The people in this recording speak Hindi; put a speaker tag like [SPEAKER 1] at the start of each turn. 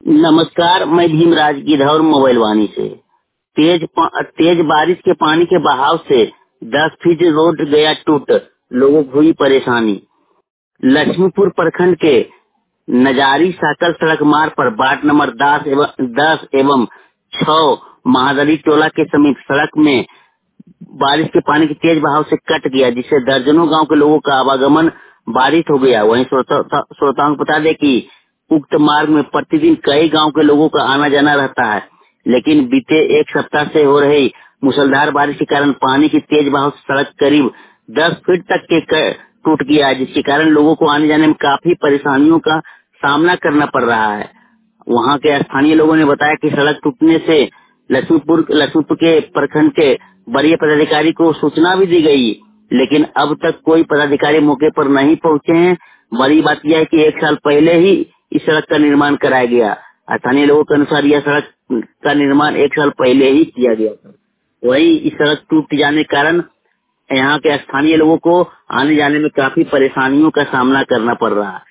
[SPEAKER 1] नमस्कार, मैं भीमराज गिद्धौर मोबाइल वाणी से। तेज बारिश के पानी के बहाव से 10 फीट रोड गया टूट, लोगों को हुई परेशानी। लक्ष्मीपुर प्रखंड के नजारी साकल सड़क मार्ग पर वार्ड नंबर 10 एवं 6 महादली टोला के समीप सड़क में बारिश के पानी के तेज बहाव से कट गया, जिससे दर्जनों गांव के लोगों का आवागमन बाधित हो गया। वहीं श्रोताओं को बता दें कि उक्त मार्ग में प्रतिदिन कई गांव के लोगों का आना जाना रहता है, लेकिन बीते एक सप्ताह से हो रही मूसलाधार बारिश के कारण पानी की तेज बहाव से सड़क करीब 10 फीट तक टूट गया है, जिसके कारण लोगों को आने जाने में काफी परेशानियों का सामना करना पड़ रहा है। वहां के स्थानीय लोगों ने बताया कि सड़क टूटने से लक्ष्मीपुर के प्रखंड के वरीय पदाधिकारी को सूचना भी दी गई, लेकिन अब तक कोई पदाधिकारी मौके पर नहीं पहुंचे हैं। बड़ी बात यह है कि 1 साल पहले ही इस सड़क का निर्माण कराया गया। स्थानीय लोगों के अनुसार यह सड़क का निर्माण 1 साल पहले ही किया गया था। वही इस सड़क टूट जाने के कारण यहाँ के स्थानीय लोगों को आने जाने में काफी परेशानियों का सामना करना पड़ रहा है।